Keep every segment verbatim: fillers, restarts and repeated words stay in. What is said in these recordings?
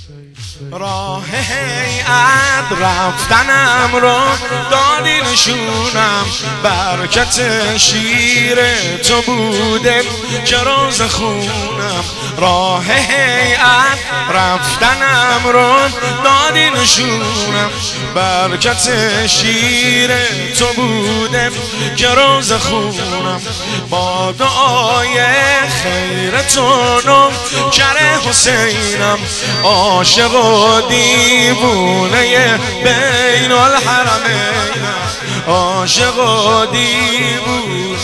راه هیئت رفتنم رو دادی نشونم، برکت شیر تو بوده که روز خونم. راه هیئت رفتنم رو دادی نشونم، برکت شیر تو بوده که روز خونم. با دعای خیر تو نوکر حسینم، عاشق و دیوونه بین الحرمین، عاشق و دیوونه.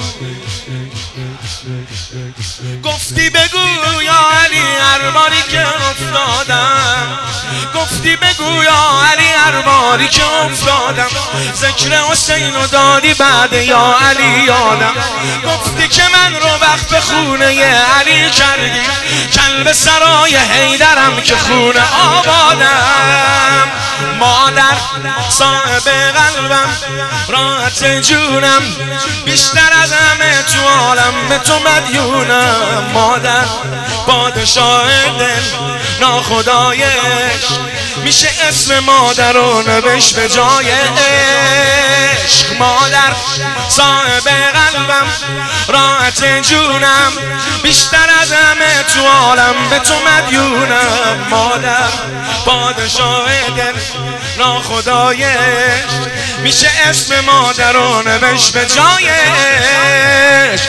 گفتی بگو یا علی هر باری که افتادم، گفتی بگو یا علی هر باری که افتادم، ذکر حسین رو دادی بعد یا علی یادم. گفتی که من رو وقف خونه علی کردی، کلب سرای حیدرم که خونه آبادم. مادر صاحب قلبم راحت جونم، بیشتر از همه تو عالم به تو مدیونم. مادر پادشاه دل ناخدایش، میشه اسم مادر رو نوشت به جای عشق. مادر صاحب قلبم راحت جونم، بیشتر از همه تو عالم به تو مدیونم. مادر پادشاه دل ناخدایش، میشه اسم مادر رو نوشت به جای عشق.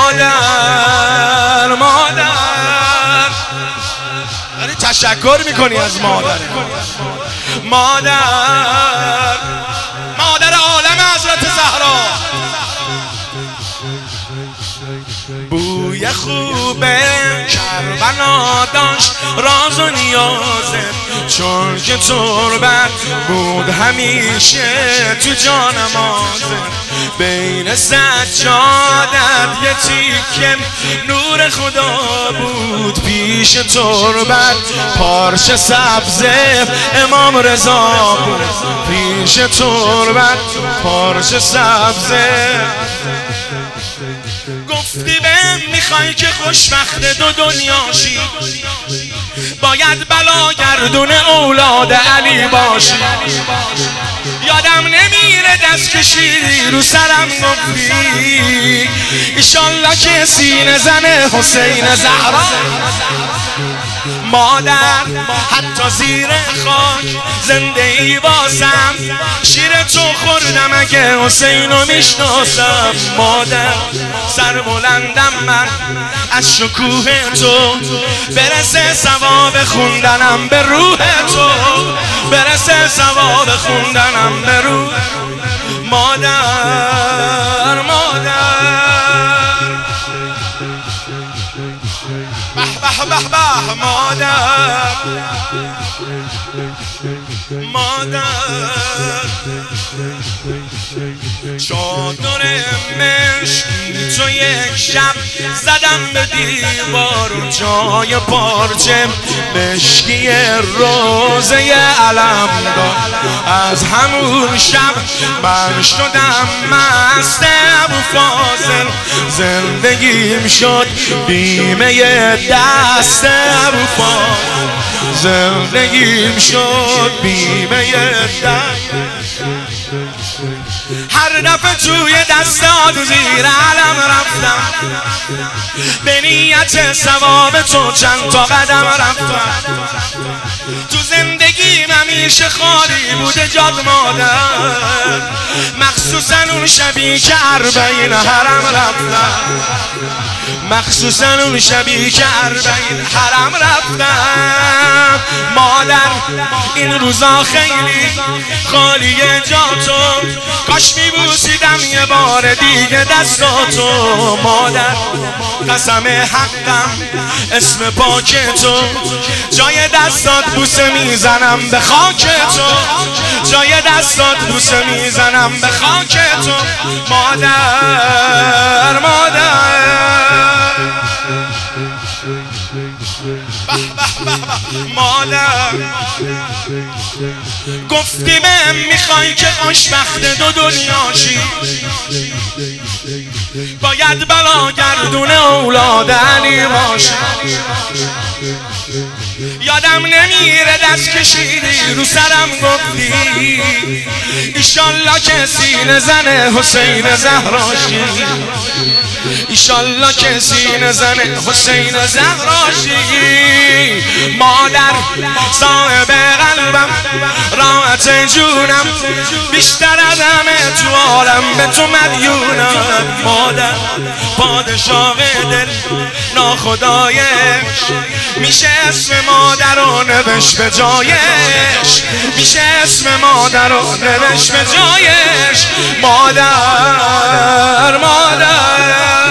مادر مادر یعنی تشکر میکنی از مادر. مادر مادر عالم حضرت زهرا، بوی خوبه کربلا داشت راز و نیازه، چون که تربت بود همیشه تو جانمازه. بین سجادت یه تیکه نور خدا بود، پیش تربت پارچه سبز امام رضا بود، پیش تربت پارچه سبز. گفتی بهم میخوای که خوشبخت دو دنیاشی، باید بلاگردون اولاد علی باشی. یادم نمیره دست کشیدی رو سرم گفتی ایشالله که سینه زن حسین زهرا. مادر حتی زیر خاک زنده ای باسم، شیر تو خوردم اگه حسین رو میشناسم. مادر سر بلندم من از شکوه تو، برسه ثواب خوندنم به روح تو، برسه ثواب خوندنم به روح. مادر مادر به به به به مادر مادر. چادر مشکی تو یک شب زدم به دیوار، جای پارچه مشکی روزه علم داد. از همون شب من شدم مست ابو فاضل، زندگیم شد بیمه دست ابو فاضل، زندگیم شد بیمه دست. هر دفعه توی دستات زیر علم رفتم، به نیت ثواب تو چند تا قدم رفتم. تو زندگیم همیشه خالی بوده جاد مادر، مخصوصا اون شبی که اربعین حرم رفتم، مخصوصا اون شبی که اربعین حرم رفتم. مادر این روزا خیلی خالیه جاتو، کاش میبوسیدم یه بار دیگه دستاتو. مادر قسم حقم اسم پاک تو، جای دستات بوسه میزنم به خاک تو، جای دستات بوسه میزنم به خاک تو. مادر مادر به به به مادر گفتی بهم میخوای که خوشبخت دو دنیاشی، باید بلا گردون اولاد علی باشی. یادم نمیره دست کشیدی رو سرم گفتی ایشالله که سینه زن حسین زهراشی، ایشالله که سینه زن حسین زهراشی. مادر صاحب قلبم راحت جونم، بیشتر از همه تو عالم به تو مدیونم. مادر پادشاه دل ناخدایش، میشه اسم مادر رو نوشت به جایش، میشه اسم مادر رو نوشت به جایش. مادر مادر